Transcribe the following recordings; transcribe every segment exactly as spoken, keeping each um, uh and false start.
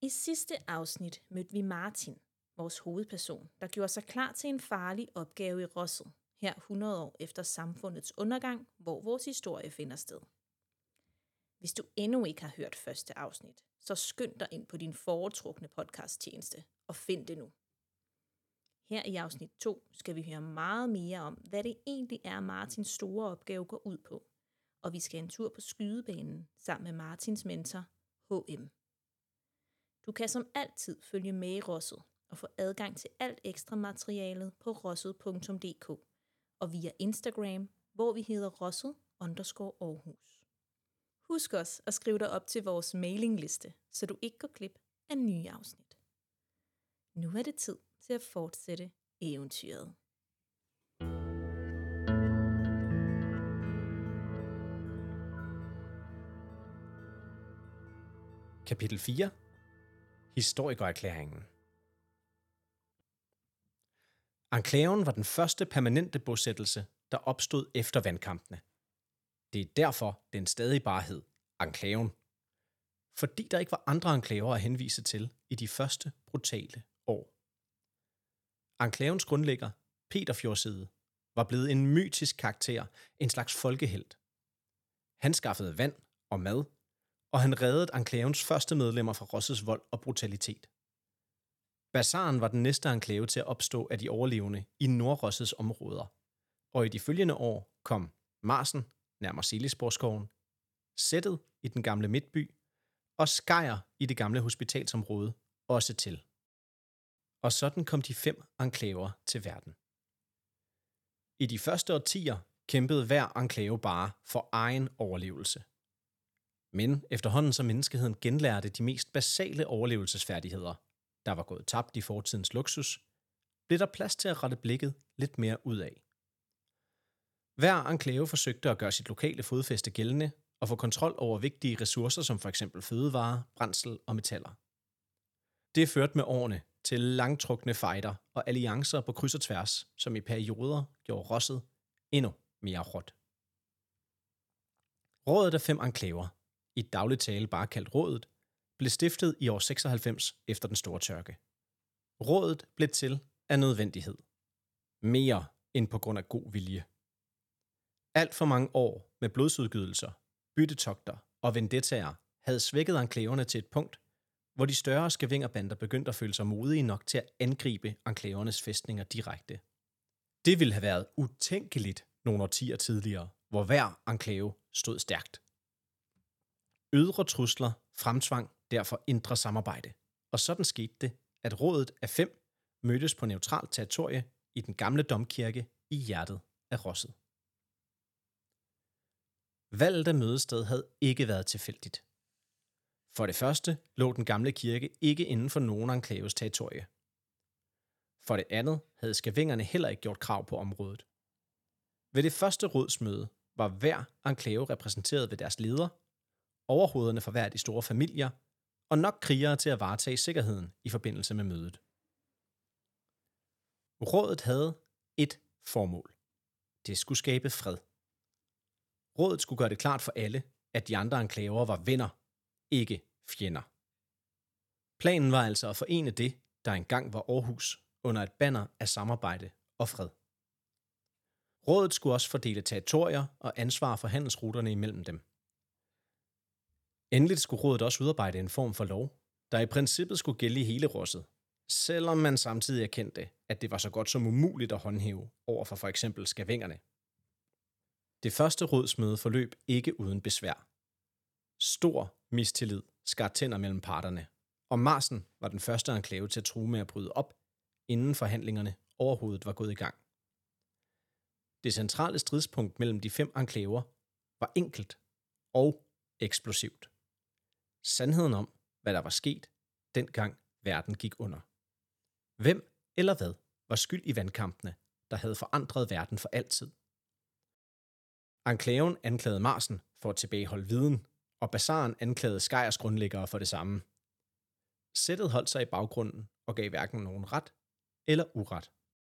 I sidste afsnit mødte vi Martin, vores hovedperson, der gjorde sig klar til en farlig opgave i Rosset, her hundrede år efter samfundets undergang, hvor vores historie finder sted. Hvis du endnu ikke har hørt første afsnit, så skynd dig ind på din foretrukne podcasttjeneste og find det nu. Her i afsnit to skal vi høre meget mere om, hvad det egentlig er, Martins store opgave går ud på, og vi skal en tur på skydebanen sammen med Martins mentor, H M. Du kan som altid følge med i Rosset og få adgang til alt ekstra materialet på rosset punktum d k og via Instagram, hvor vi hedder rosset underscore Aarhus. Husk også at skrive dig op til vores mailingliste, så du ikke går glip af nye afsnit. Nu er det tid til at fortsætte eventyret. Kapitel fire. Historikererklæringen. Enklaven var den første permanente bosættelse, der opstod efter vandkampene. Det er derfor, den stadig bare hed enklaven. Fordi der ikke var andre enklaver at henvise til i de første brutale år. Enklavens grundlægger, Peter Fjordside, var blevet en mytisk karakter, en slags folkehelt. Han skaffede vand og mad, og han reddede enklavens første medlemmer fra Rossets vold og brutalitet. Bazaren var den næste enklave til at opstå af de overlevende i Nordrossets områder, og i de følgende år kom Marsen, nærmere Selisborgskoven, Sættet i den gamle Midtby, og Skejr i det gamle hospitalsområde også til. Og sådan kom de fem enklaver til verden. I de første årtier kæmpede hver enklave bare for egen overlevelse. Men efterhånden som menneskeheden genlærte de mest basale overlevelsesfærdigheder, der var gået tabt i fortidens luksus, blev der plads til at rette blikket lidt mere ud af. Hver enklave forsøgte at gøre sit lokale fodfæste gældende og få kontrol over vigtige ressourcer som f.eks. fødevarer, brændsel og metaller. Det førte med årene til langtrukne fejder og alliancer på kryds og tværs, som i perioder gjorde Rosset endnu mere råt. Rådet af fem enklaver, i daglig tale bare kaldt Rådet, blev stiftet i år seksoghalvfems efter den store tørke. Rådet blev til af nødvendighed. Mere end på grund af god vilje. Alt for mange år med blodsudgydelser, byttetogter og vendettaer havde svækket enklaverne til et punkt, hvor de større skævingerbander begyndte at føle sig modige nok til at angribe enklavernes fæstninger direkte. Det ville have været utænkeligt nogle årtier tidligere, hvor hver enklave stod stærkt. Ydre trusler fremtvang derfor indre samarbejde, og sådan skete det, at rådet af fem mødtes på neutralt territorie i den gamle domkirke i hjertet af Rosset. Valget af mødested havde ikke været tilfældigt. For det første lå den gamle kirke ikke inden for nogen enklaves territorie. For det andet havde skævingerne heller ikke gjort krav på området. Ved det første rådsmøde var hver enklave repræsenteret ved deres leder, overhovederne for hver de store familier, og nok krigere til at varetage sikkerheden i forbindelse med mødet. Rådet havde et formål. Det skulle skabe fred. Rådet skulle gøre det klart for alle, at de andre enklaver var venner, ikke fjender. Planen var altså at forene det, der engang var Aarhus, under et banner af samarbejde og fred. Rådet skulle også fordele territorier og ansvar for handelsruterne imellem dem. Endeligt skulle rådet også udarbejde en form for lov, der i princippet skulle gælde i hele Rosset, selvom man samtidig erkendte, at det var så godt som umuligt at håndhæve over for for eksempel skævingerne. Det første rådsmøde forløb ikke uden besvær. Stor mistillid skar tænder mellem parterne, og Marsen var den første enklave til at true med at bryde op, inden forhandlingerne overhovedet var gået i gang. Det centrale stridspunkt mellem de fem enklaver var enkelt og eksplosivt. Sandheden om, hvad der var sket, dengang verden gik under. Hvem eller hvad var skyld i vandkampene, der havde forandret verden for altid? Enklaven anklagede Marsen for at tilbageholde viden, og Bazaren anklagede Skejrs grundlæggere for det samme. Sættet holdt sig i baggrunden og gav hverken nogen ret eller uret.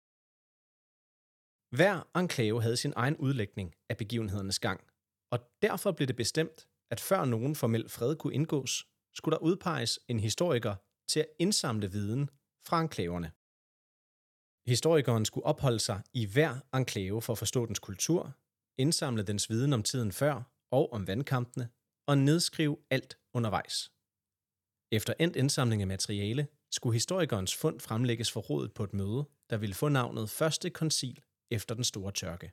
Hver enklave havde sin egen udlægning af begivenhedernes gang, og derfor blev det bestemt, at før nogen formel fred kunne indgås, skulle der udpeges en historiker til at indsamle viden fra enklaverne. Historikeren skulle opholde sig i hver enklave for at forstå dens kultur, indsamle dens viden om tiden før og om vandkampene, og nedskrive alt undervejs. Efter endt indsamling af materiale, skulle historikerens fund fremlægges for rådet på et møde, der ville få navnet Første Koncil efter den store tørke.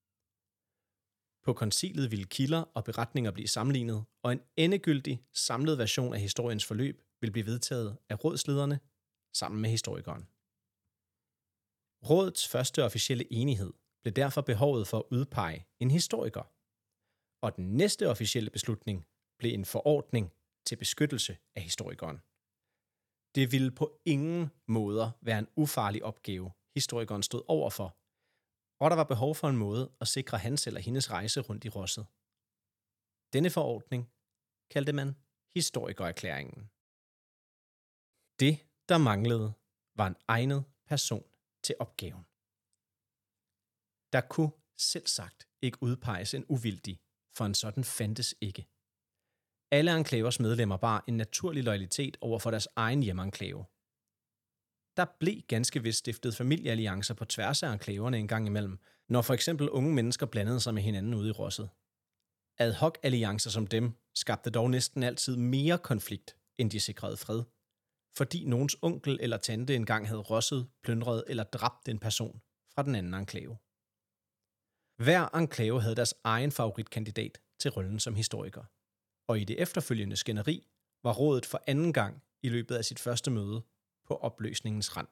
På koncilet ville kilder og beretninger blive sammenlignet, og en endegyldig, samlet version af historiens forløb ville blive vedtaget af rådslederne sammen med historikeren. Rådets første officielle enighed blev derfor behovet for at udpege en historiker, og den næste officielle beslutning blev en forordning til beskyttelse af historikeren. Det ville på ingen måder være en ufarlig opgave, historikeren stod overfor, og der var behov for en måde at sikre hans eller hendes rejse rundt i Rosset. Denne forordning kaldte man historikererklæringen. Det, der manglede, var en egnet person til opgaven. Der kunne selvsagt ikke udpeges en uvildig, for en sådan fandtes ikke. Alle enklavers medlemmer bar en naturlig loyalitet over for deres egen hjemmenklave. Der blev ganske vist stiftet familiealliancer på tværs af enklaverne en gang imellem, når for eksempel unge mennesker blandede sig med hinanden ude i Rosset. Ad hoc-alliancer som dem skabte dog næsten altid mere konflikt, end de sikrede fred, fordi nogens onkel eller tante engang havde rosset, plyndret eller dræbt en person fra den anden enklave. Hver enklave havde deres egen favoritkandidat til rollen som historiker, og i det efterfølgende skænderi var rådet for anden gang i løbet af sit første møde på opløsningens rand.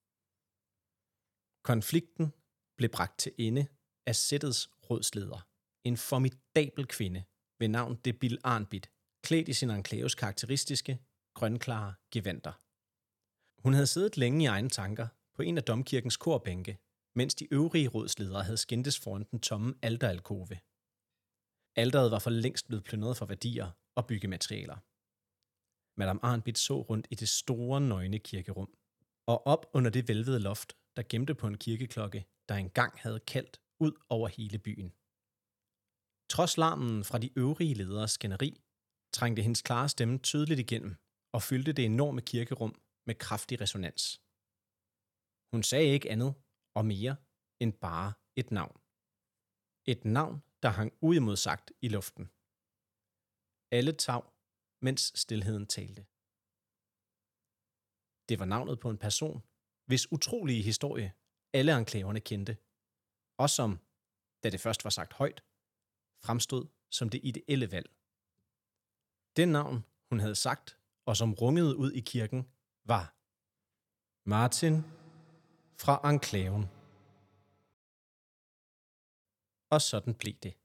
Konflikten blev bragt til ende af sættets rådsleder, en formidabel kvinde ved navn Debil Arnbit, klædt i sin enklaves karakteristiske, grønklare gevanter. Hun havde siddet længe i egne tanker på en af domkirkens korbænke, mens de øvrige rådsledere havde skændtes foran den tomme alteralkove. Alteret var for længst blevet plyndret for værdier og byggematerialer. Madame Arnbit så rundt i det store, nøgne kirkerum, og op under det hvælvede loft, der gemte på en kirkeklokke, der engang havde kaldt ud over hele byen. Trods larmen fra de øvrige lederes skænderi, trængte hendes klare stemme tydeligt igennem og fyldte det enorme kirkerum med kraftig resonans. Hun sagde ikke andet og mere end bare et navn. Et navn, der hang uimodsagt i luften. Alle tav, mens stilheden talte. Det var navnet på en person, hvis utrolige historie alle enklaverne kendte, og som, da det først var sagt højt, fremstod som det ideelle valg. Det navn, hun havde sagt, og som rungede ud i kirken, var Martin fra enklaven. Og sådan blev det.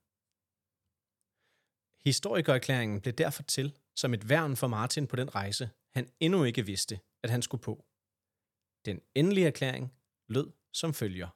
Historikererklæringen blev derfor til som et værn for Martin på den rejse, han endnu ikke vidste, at han skulle på. Den endelige erklæring lød som følger.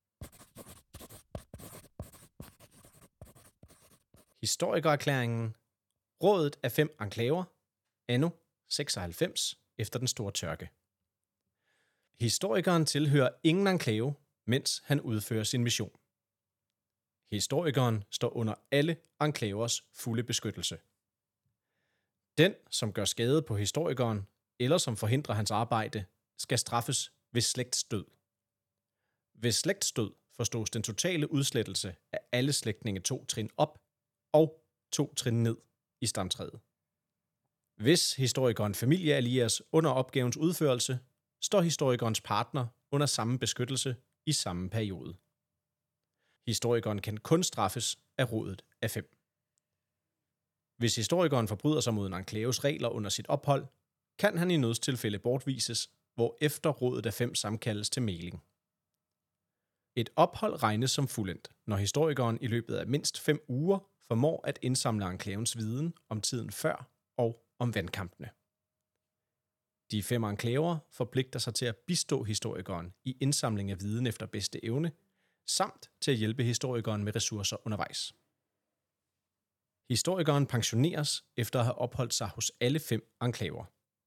Historikererklæringen. Rådet af fem enklaver, anno seksoghalvfems efter den store tørke. Historikeren tilhører ingen enklave, mens han udfører sin mission. Historikeren står under alle enklavers fulde beskyttelse. Den, som gør skade på historikeren, eller som forhindrer hans arbejde, skal straffes ved slægtsdød. Ved slægtsdød forstås den totale udslettelse af alle slægtninge to trin op og to trin ned i stamtræet. Hvis historikeren familieallieres under opgavens udførelse, står historikerens partner under samme beskyttelse i samme periode. Historikeren kan kun straffes af rådet af fem. Hvis historikeren forbryder sig mod en enklaves regler under sit ophold, kan han i nødstilfælde bortvises, hvor efter rådet af fem sammenkaldes til mægling. Et ophold regnes som fuldendt, når historikeren i løbet af mindst fem uger formår at indsamle enklavens viden om tiden før og om vandkampene. De fem enklaver forpligter sig til at bistå historikeren i indsamling af viden efter bedste evne, samt til at hjælpe historikeren med ressourcer undervejs. Historikeren pensioneres efter at have opholdt sig hos alle fem enklaver.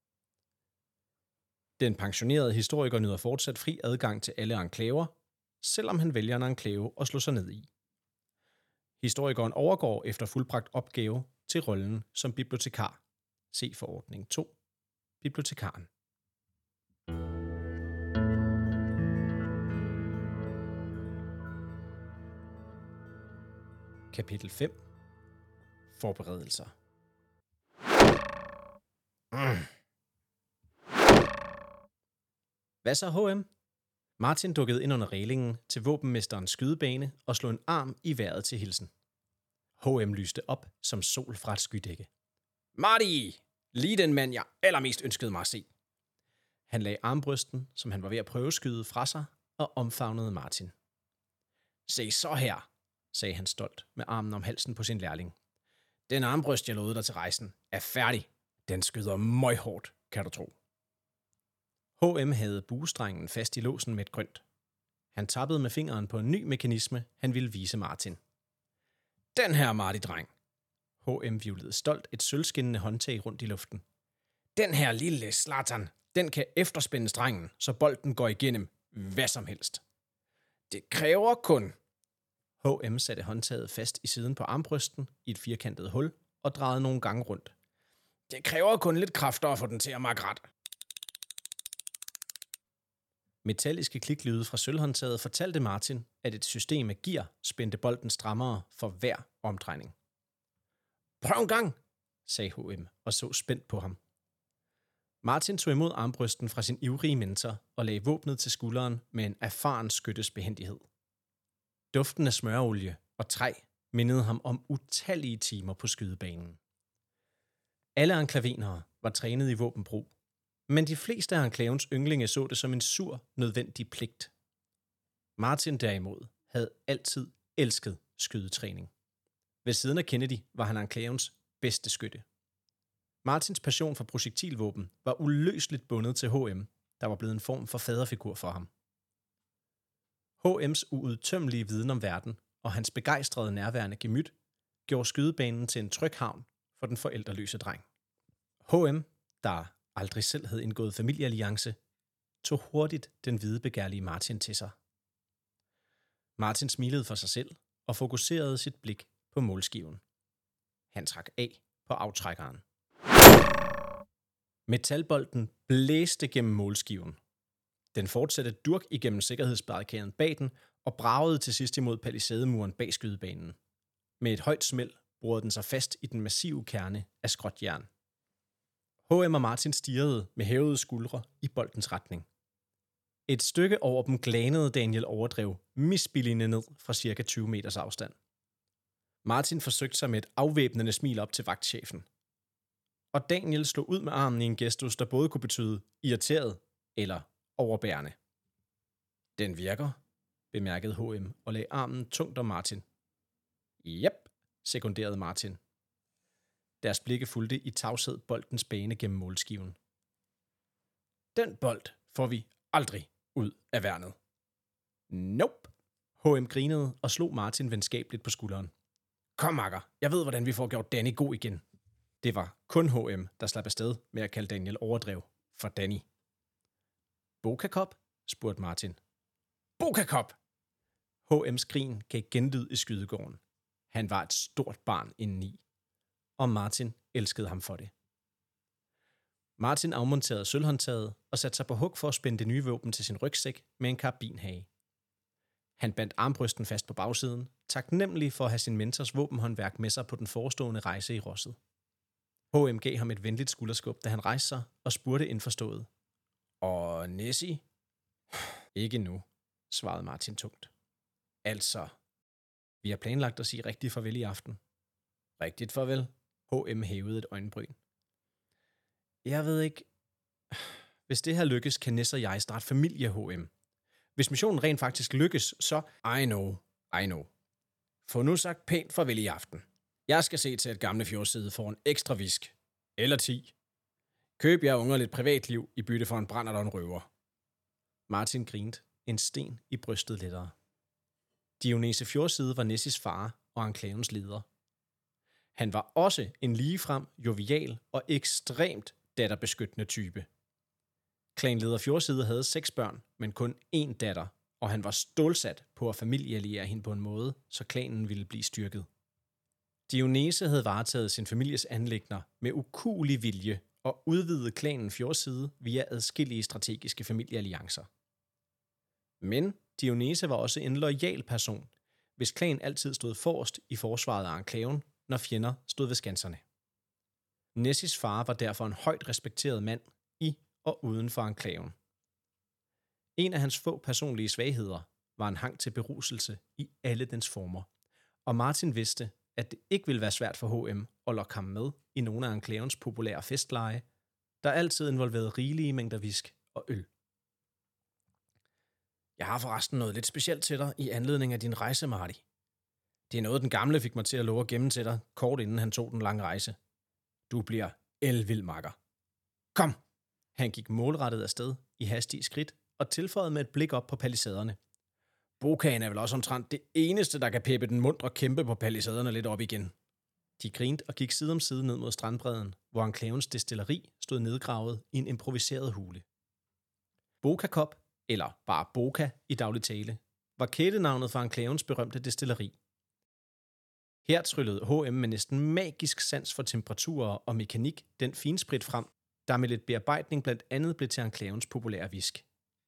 Den pensionerede historiker nyder fortsat fri adgang til alle enklaver, selvom han vælger en enklave at slå sig ned i. Historikeren overgår efter fuldbragt opgave til rollen som bibliotekar. Se forordning to. Bibliotekaren. Kapitel fem. Forberedelser. Mm. Hvad så, H M? Martin dukkede ind under reglingen til våbenmesterens skydebane og slog en arm i vejret til hilsen. H M lyste op som sol fra et skydække. Marty! Lige den mand, jeg allermest ønskede mig at se. Han lagde armbrysten, som han var ved at prøveskyde, fra sig og omfavnede Martin. Se så her, sagde han stolt med armen om halsen på sin lærling. Den armbryst, jeg lovede dig til rejsen, er færdig. Den skyder møghårdt, kan du tro. H M havde buestrengen fast i låsen med et grønt. Han tappede med fingeren på en ny mekanisme, han ville vise Martin. Den her, Marty-dreng. H M vivlede stolt et sølvskinnende håndtag rundt i luften. Den her lille slatan, den kan efterspænde strengen, så bolden går igennem hvad som helst. Det kræver kun... H M satte håndtaget fast i siden på armbrysten i et firkantet hul og drejede nogle gange rundt. Det kræver kun lidt kræfter at få den til at makke ret. Metalliske kliklyde fra sølvhåndtaget fortalte Martin, at et system af gear spændte bolden strammere for hver omdrejning. Prøv en gang, sagde H M og så spændt på ham. Martin tog imod armbrysten fra sin ivrige mentor og lagde våbnet til skulderen med en erfaren skyttes behændighed. Duften af smøreolie og træ mindede ham om utallige timer på skydebanen. Alle enklavenere var trænet i våbenbrug, men de fleste af enklavens ynglinge så det som en sur, nødvendig pligt. Martin derimod havde altid elsket skydetræning. Ved siden af Kennedy var han enklavens bedste skytte. Martins passion for projektilvåben var uløseligt bundet til H M, der var blevet en form for faderfigur for ham. H M's uudtømmelige viden om verden og hans begejstrede nærværende gemyt gjorde skydebanen til en tryg havn for den forældreløse dreng. H M, der aldrig selv havde indgået familiealliance, tog hurtigt den hvidebegærlige Martin til sig. Martin smilede for sig selv og fokuserede sit blik på målskiven. Han trak af på aftrækkeren. Metalbolden blæste gennem målskiven. Den fortsatte durk igennem sikkerhedsbarrikaden bag den og bragede til sidst imod palisademuren bag skydebanen. Med et højt smæld borede den sig fast i den massive kerne af skråtjern. H M og Martin stirrede med hævede skuldre i boldens retning. Et stykke over dem glænede Daniel Overdrev misbilligende ned fra cirka tyve meters afstand. Martin forsøgte sig med et afvæbnende smil op til vagtchefen. Og Daniel slog ud med armen i en gestus, der både kunne betyde irriteret eller overbærende. Den virker, bemærkede H M og lagde armen tungt om Martin. Jep, sekunderede Martin. Deres blikke fulgte i tavshed boldens bane gennem målskiven. Den bold får vi aldrig ud af værnet. Nope. H M grinede og slog Martin venskabeligt på skulderen. Kom, makker, jeg ved, hvordan vi får gjort Danny god igen. Det var kun H M, der slap afsted med at kalde Daniel Overdrev for Danny. Boka-kop? Spurgte Martin. Boka-kop! H M's grin gav genlyd i skydegården. Han var et stort barn indeni, og Martin elskede ham for det. Martin afmonterede sølvhåndtaget og satte sig på hug for at spænde det nye våben til sin rygsæk med en karabinhage. Han bandt armbrysten fast på bagsiden, taknemmelig for at have sin mentors våbenhåndværk med sig på den forestående rejse i Rosset. H M gav ham et venligt skulderskub, da han rejste sig og spurgte indforstået. Og Nessie? Ikke nu, svarede Martin tungt. Altså, vi har planlagt at sige rigtig farvel i aften. Rigtigt farvel? H M hævede et øjenbryn. Jeg ved ikke... Hvis det her lykkes, kan Ness og jeg starte familie, H M. Hvis missionen rent faktisk lykkes, så... I know, I know. Få nu sagt pænt farvel i aften. Jeg skal se til, at gamle fjordside får en ekstra visk. Eller ti. Køb jer unger lidt privatliv i bytte for en brænder og en røver. Martin grinte, en sten i brystet lettere. Dionese Fjordside var Nessis far og enklavens leder. Han var også en ligefrem, jovial og ekstremt datterbeskyttende type. Klanleder Fjordside havde seks børn, men kun én datter, og han var stålsat på at familiealliere hende på en måde, så klanen ville blive styrket. Dionese havde varetaget sin families anliggender med ukuelig vilje og udvidet klanen Fjordside via adskillige strategiske familiealliancer. Men Dionese var også en loyal person, hvis klan altid stod forrest i forsvaret af enklaven, når fjender stod ved skanserne. Nessis far var derfor en højt respekteret mand i og uden for enklaven. En af hans få personlige svagheder var en hang til beruselse i alle dens former, og Martin vidste, at det ikke ville være svært for H M at lokke ham med i nogle af enklavens populære festlege, der altid involverede rigelige mængder visk og øl. Jeg har forresten noget lidt specielt til dig i anledning af din rejse, Marty. Det er noget, den gamle fik mig til at love at gemme til dig, kort inden han tog den lange rejse. Du bliver elvild, makker. Kom! Han gik målrettet afsted i hastige skridt og tilføjede med et blik op på palisaderne. Bokaen er vel også omtrent det eneste, der kan peppe den mundre kæmpe på palisaderne lidt op igen. De grinte og gik side om side ned mod strandbredden, hvor enklavens destilleri stod nedgravet i en improviseret hule. Boka Kop, eller bare Boka i daglig tale, var kælenavnet for enklavens berømte destilleri. Her tryllede H M med næsten magisk sans for temperaturer og mekanik den finsprit frem, der med lidt bearbejdning blandt andet blev til enklavens populære visk.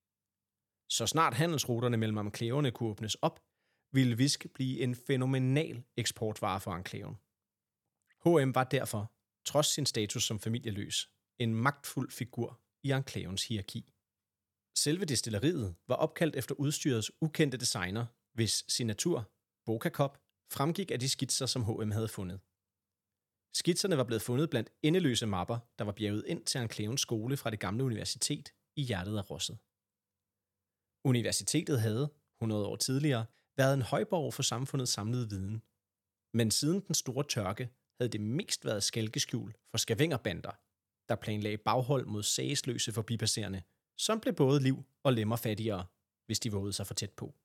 Så snart handelsruterne mellem enklaverne kunne åbnes op, ville visk blive en fænomenal eksportvare for enklaven. H M var derfor, trods sin status som familieløs, en magtfuld figur i enklavens hierarki. Selve destilleriet var opkaldt efter udstyrets ukendte designer, hvis signatur, Boka Kop, fremgik af de skitser, som H M havde fundet. Skitserne var blevet fundet blandt endeløse mapper, der var bjerget ind til enklavens skole fra det gamle universitet i hjertet af Rosset. Universitetet havde, hundrede år tidligere, været en højborg for samfundets samlede viden. Men siden den store tørke havde det mest været skælkeskjul for skavengerbander, der planlagde baghold mod sagesløse forbipasserende, som blev både liv og lemmer fattigere, hvis de vågede sig for tæt på.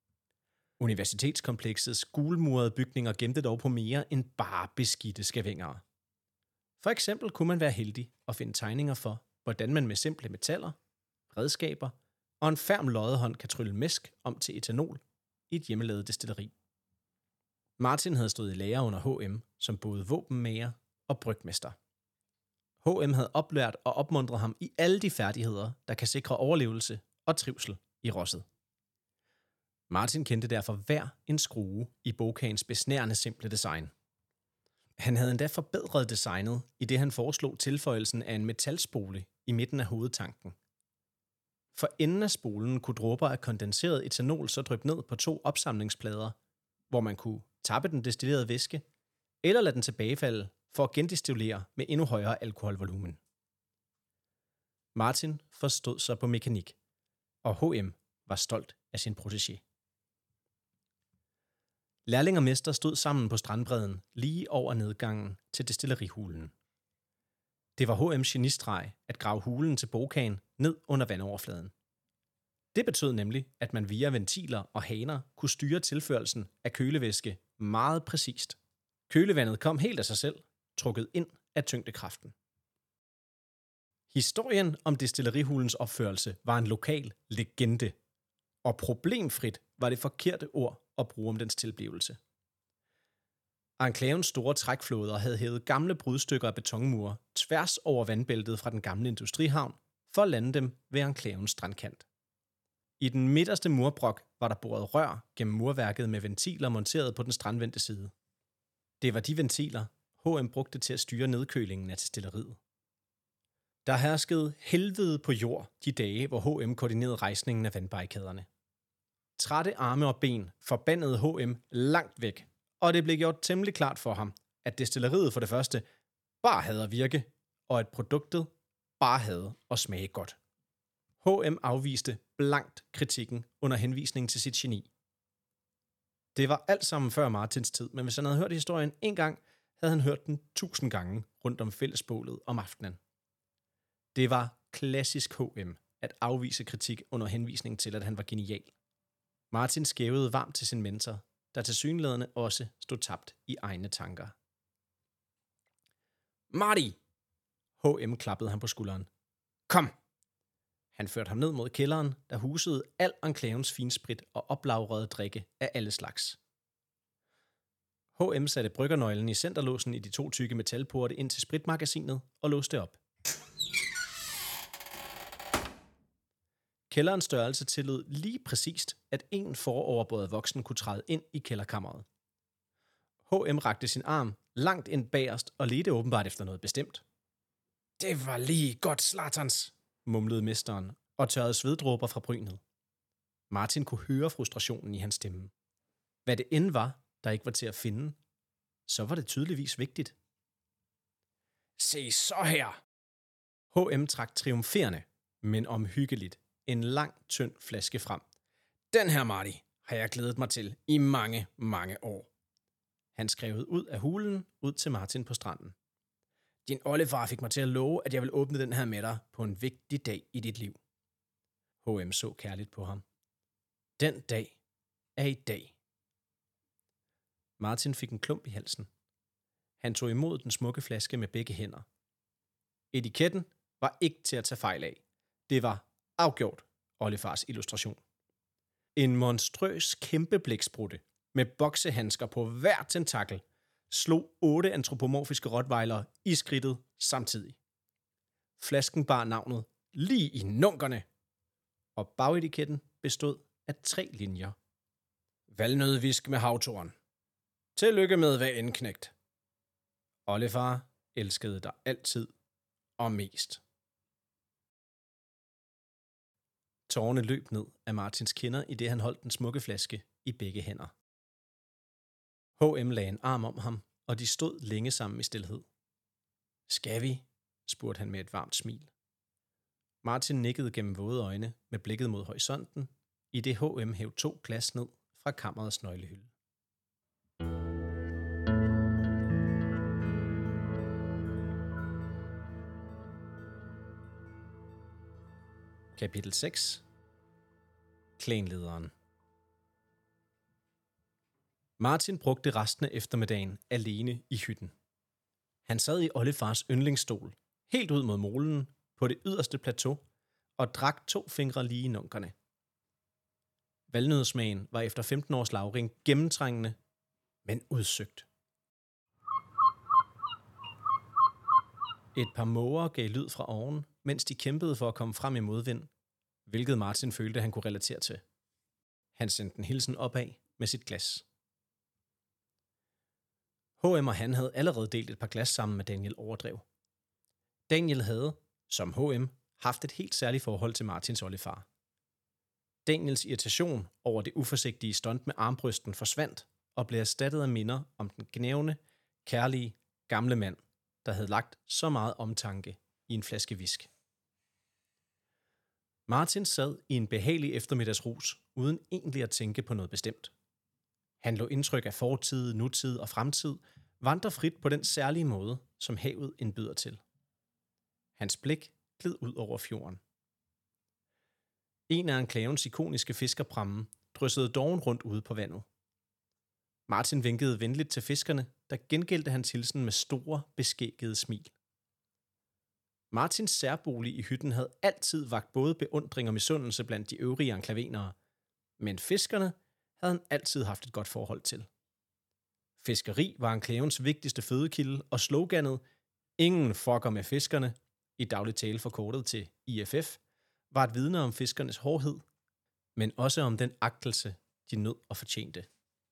Universitetskompleksets gulmurede bygninger gemte dog på mere end bare beskidte skavengere. For eksempel kunne man være heldig at finde tegninger for, hvordan man med simple metaller, redskaber og en ferm loddehånd kan trylle mæsk om til etanol i et hjemmelavet destilleri. Martin havde stået i lære under H M som både våbenmager og brygmester. H M havde oplært og opmuntret ham i alle de færdigheder, der kan sikre overlevelse og trivsel i Rosset. Martin kendte derfor hver en skrue i Bokaens besnærende simple design. Han havde endda forbedret designet, i det han foreslog tilføjelsen af en metalspole i midten af hovedtanken. For enden af spolen kunne dråber af kondenseret etanol så dryppe ned på to opsamlingsplader, hvor man kunne tappe den destillerede væske, eller lade den tilbagefalde for at gendestillere med endnu højere alkoholvolumen. Martin forstod sig på mekanik, og H M var stolt af sin protégé. Lærling og mester stod sammen på strandbredden lige over nedgangen til destillerihulen. Det var H M's genistreg at grave hulen til Bokaen ned under vandoverfladen. Det betød nemlig, at man via ventiler og haner kunne styre tilførelsen af kølevæske meget præcist. Kølevandet kom helt af sig selv, trukket ind af tyngdekraften. Historien om destillerihulens opførelse var en lokal legende, og problemfrit var det forkerte ord at bruge om dens tilblivelse. Enklavens store trækflåder havde hævet gamle brudstykker af betonmure tværs over vandbæltet fra den gamle industrihavn for at lande dem ved enklavens strandkant. I den midterste murbrok var der boret rør gennem murværket med ventiler monteret på den strandvendte side. Det var de ventiler, H M brugte til at styre nedkølingen af destilleriet. Der herskede helvede på jord de dage, hvor H M koordinerede rejsningen af vandbarrikaderne. Trætte arme og ben forbandede H M langt væk, og det blev gjort temmelig klart for ham, at destilleriet for det første bare havde at virke, og at produktet bare havde at smage godt. H M afviste blankt kritikken under henvisning til sit geni. Det var alt sammen før Martins tid, men hvis han havde hørt historien en gang, havde han hørt den tusind gange rundt om fællesbålet om aftenen. Det var klassisk H M at afvise kritik under henvisning til, at han var genial. Martin skævede varmt til sin mentor, der tilsyneladende også stod tabt i egne tanker. Marty! H M klappede ham på skulderen. Kom! Han førte ham ned mod kælderen, der husede al enklavens finsprit og oplagrede drikke af alle slags. H M satte bryggernøglen i centerlåsen i de to tykke metalporte ind til spritmagasinet og låste op. Kælderens størrelse tillod lige præcist, at en foroverbøjet voksen kunne træde ind i kælderkammeret. H M rakte sin arm langt ind bagerst og ledte åbenbart efter noget bestemt. Det var lige godt, Zlatans, mumlede mesteren og tørrede sveddråber fra brynet. Martin kunne høre frustrationen i hans stemme. Hvad det end var, der ikke var til at finde, så var det tydeligvis vigtigt. Se så her! H M trak triumferende, men omhyggeligt, en lang, tynd flaske frem. Den her, Marty, har jeg glædet mig til i mange, mange år. Han skrev ud af hulen ud til Martin på stranden. Din oldefar fik mig til at love, at jeg vil åbne den her med dig på en vigtig dag i dit liv. H M så kærligt på ham. Den dag er i dag. Martin fik en klump i halsen. Han tog imod den smukke flaske med begge hænder. Etiketten var ikke til at tage fejl af. Det var afgjort oldefars illustration. En monstrøs kæmpe blæksprutte med boksehandsker på hver tentakel slog otte antropomorfiske rottweilere i skridtet samtidig. Flasken bar navnet lige i nunkerne, og bagetiketten bestod af tre linjer. Valnødvisk med havtorn. Tillykke med hver endknægt. Oldefar elskede dig altid og mest. Tårerne løb ned af Martins kinder, i det han holdt den smukke flaske i begge hænder. H M lagde en arm om ham, og de stod længe sammen i stilhed. Skal vi? Spurgte han med et varmt smil. Martin nikkede gennem våde øjne med blikket mod horisonten, i det H M hæv to glas ned fra kammerets nøglehylde. Kapitel seks. Klanlederen. Martin brugte resten af eftermiddagen alene i hytten. Han sad i oldefars yndlingsstol, helt ud mod molen, på det yderste plateau, og drak to fingre lige i nunkerne. Valnødsmagen var efter femten års lagring gennemtrængende, men udsøgt. Et par måger gav lyd fra oven, mens de kæmpede for at komme frem i modvind, hvilket Martin følte, han kunne relatere til. Han sendte en hilsen opad med sit glas. H M og han havde allerede delt et par glas sammen med Daniel Overdrev. Daniel havde, som H M, haft et helt særligt forhold til Martins oldefar. Daniels irritation over det uforsigtige stunt med armbrysten forsvandt og blev erstattet af minder om den gnævende, kærlige, gamle mand, der havde lagt så meget omtanke i en flaske whisky. Martin sad i en behagelig eftermiddagsrus, uden egentlig at tænke på noget bestemt. Han lå indtryk af fortid, nutid og fremtid, vandrer frit på den særlige måde, som havet indbyder til. Hans blik gled ud over fjorden. En af enklavens ikoniske fiskerpramme dryssede doven rundt ude på vandet. Martin vinkede venligt til fiskerne, der gengældte hans hilsen med store, beskæggede smil. Martins særbolig i hytten havde altid vakt både beundring og misundelse blandt de øvrige enklavenere, men fiskerne havde han altid haft et godt forhold til. Fiskeri var enklavens vigtigste fødekilde, og sloganet "Ingen fucker med fiskerne", i daglig tale forkortet til I F F, var et vidne om fiskernes hårdhed, men også om den agtelse, de nød og fortjente.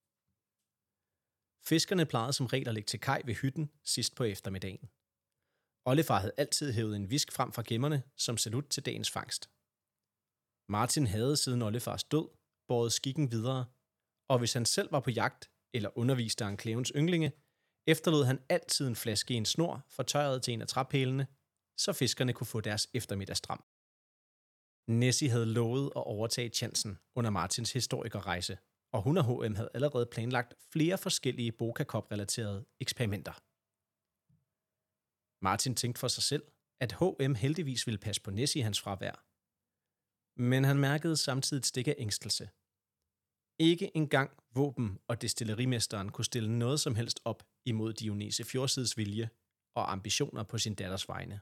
Fiskerne plejede som regel at ligge til kaj ved hytten sidst på eftermiddagen. Oldefar havde altid hævet en visk frem fra gemmerne som salut til dagens fangst. Martin havde siden oldefars død båret skikken videre, og hvis han selv var på jagt eller underviste enklavens ynglinge, efterlod han altid en flaske i en snor fortøjet til en af træpælene, så fiskerne kunne få deres eftermiddagsdram. Nessie havde lovet at overtage chancen under Martins historikerrejse, og hun og H M havde allerede planlagt flere forskellige Boca Cup-relaterede eksperimenter. Martin tænkte for sig selv, at H M heldigvis ville passe på Nessie i hans fravær. Men han mærkede samtidig et stik af ængstelse. Ikke engang våben- og destillerimesteren kunne stille noget som helst op imod Dionese Fjordsides vilje og ambitioner på sin datters vegne.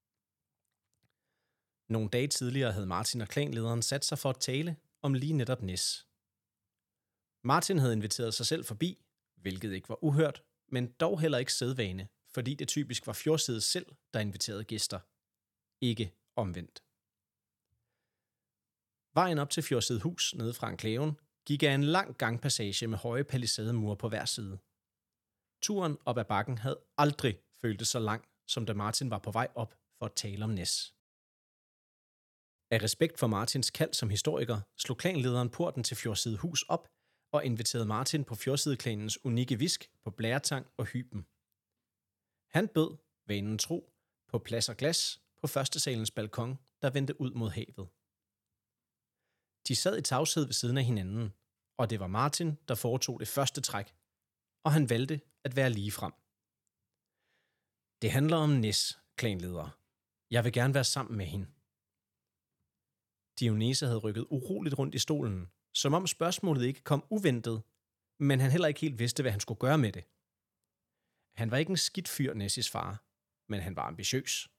Nogle dage tidligere havde Martin og klanlederen sat sig for at tale om lige netop Nes. Martin havde inviteret sig selv forbi, hvilket ikke var uhørt, men dog heller ikke sædvane, fordi det typisk var Fjordsides selv, der inviterede gæster. Ikke omvendt. Vejen op til Fjordsidehus nede fra enklaven gik af en lang gangpassage med høje palisademure på hver side. Turen op ad bakken havde aldrig føltes så lang, som da Martin var på vej op for at tale om Ness. Af respekt for Martins kald som historiker, slog klanlederen porten til Fjordsidehus op og inviterede Martin på Fjordsideklanens unikke visk på blæretang og hyben. Han bød, vanen tro, på plads og glas på førstesalens balkon, der vendte ud mod havet. De sad i tavshed ved siden af hinanden, og det var Martin, der foretog det første træk, og han valgte at være ligefrem. Det handler om Ness, klanleder. Jeg vil gerne være sammen med hende. Dionese havde rykket uroligt rundt i stolen, som om spørgsmålet ikke kom uventet, men han heller ikke helt vidste, hvad han skulle gøre med det. Han var ikke en skidt fyr, Nessis far, men han var ambitiøs.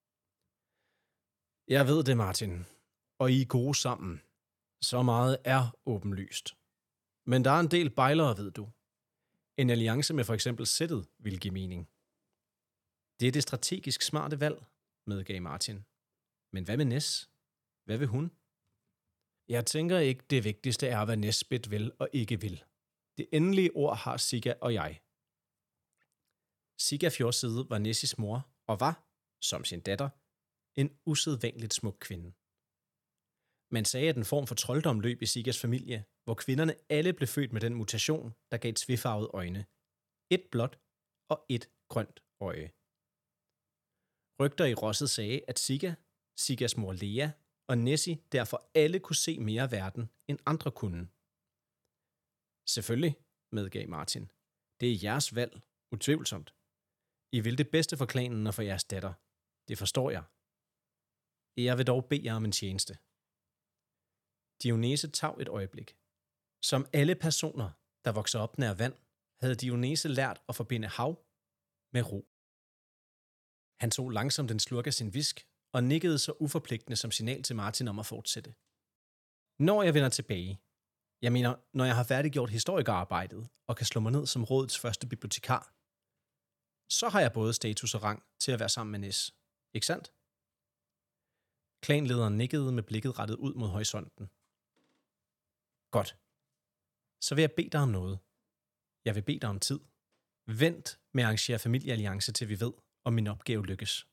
Jeg ved det, Martin, og I er gode sammen. Så meget er åbenlyst. Men der er en del bejlere, ved du. En alliance med for eksempel sættet vil give mening. Det er det strategisk smarte valg, medgav Martin. Men hvad med Ness? Hvad vil hun? Jeg tænker ikke, det vigtigste er, hvad Nesbit vil og ikke vil. Det endelige ord har Sigga og jeg. Sigga Fjordside var Nessis mor og var, som sin datter, en usædvanligt smuk kvinde. Man sagde, at en form for trolddom løb i Siggas familie, hvor kvinderne alle blev født med den mutation, der gav tvefarvede øjne. Et blåt og et grønt øje. Rygter i Rosset sagde, at Sigga, Siggas mor Lea og Nessie derfor alle kunne se mere af verden, end andre kunne. Selvfølgelig, medgav Martin. Det er jeres valg, utvivlsomt. I vil det bedste for klanen og for jeres datter. Det forstår jeg. Jeg vil dog bede jer om en tjeneste. Dionese tav et øjeblik. Som alle personer, der vokser op nær vand, havde Dionese lært at forbinde hav med ro. Han tog langsomt en slurk af sin visk og nikkede så uforpligtende som signal til Martin om at fortsætte. Når jeg vender tilbage, jeg mener, når jeg har færdiggjort historikerarbejdet og kan slå mig ned som rådets første bibliotekar, så har jeg både status og rang til at være sammen med Ness. Ikke sandt? Klanlederen nikkede med blikket rettet ud mod horisonten. Godt. Så vil jeg bede dig om noget. Jeg vil bede dig om tid. Vent med at arrangere familiealliance, til vi ved, om min opgave lykkes.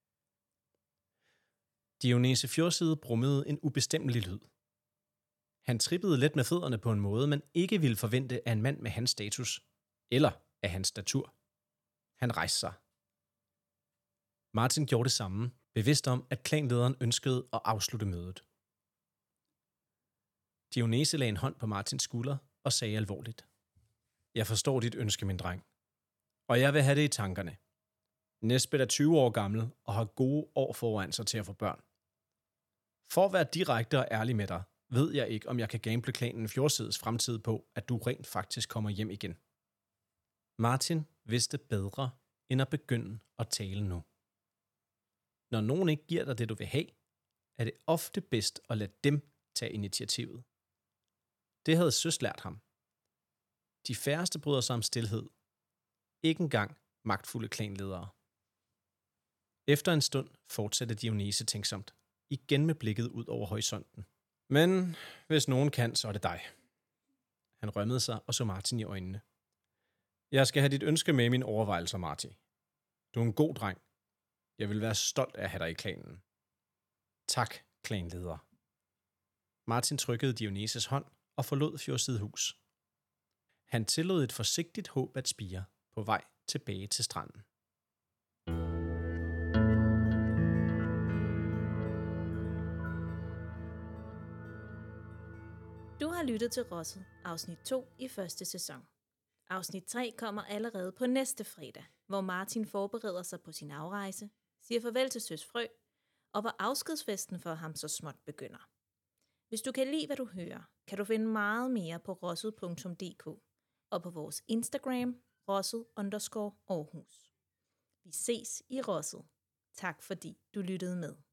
Dionese Fjordside brummede en ubestemmelig lyd. Han trippede let med fødderne på en måde, man ikke ville forvente af en mand med hans status, eller af hans statur. Han rejste sig. Martin gjorde det samme, bevidst om, at klanlederen ønskede at afslutte mødet. Dionese lagde en hånd på Martins skulder og sagde alvorligt. Jeg forstår dit ønske, min dreng. Og jeg vil have det i tankerne. Nesbit er tyve år gammel og har gode år foran sig til at få børn. For at være direkte og ærlig med dig, ved jeg ikke, om jeg kan gamble klanen Fjordsides fremtid på, at du rent faktisk kommer hjem igen. Martin vidste bedre, end at begynde at tale nu. Når nogen ikke giver dig det, du vil have, er det ofte bedst at lade dem tage initiativet. Det havde Søs lært ham. De færreste bryder sig om stilhed. Ikke engang magtfulde klanledere. Efter en stund fortsatte Dionese tænksomt, igen med blikket ud over horisonten. Men hvis nogen kan, så er det dig. Han rømmede sig og så Martin i øjnene. Jeg skal have dit ønske med i mine overvejelser, Martin. Du er en god dreng. Jeg vil være stolt af at have dig i klanen. Tak, klanleder. Martin trykkede Dioneses hånd og forlod Fjordsidehus. Han tillod et forsigtigt håb at spire på vej tilbage til stranden. Du har lyttet til Rosset, afsnit to i første sæson. Afsnit tre kommer allerede på næste fredag, hvor Martin forbereder sig på sin afrejse, siger farvel til Søs Frø, og hvor afskedsfesten for ham så småt begynder. Hvis du kan lide, hvad du hører, kan du finde meget mere på rosset punktum d k og på vores Instagram, rosset underscore Aarhus. Vi ses i Rosset. Tak fordi du lyttede med.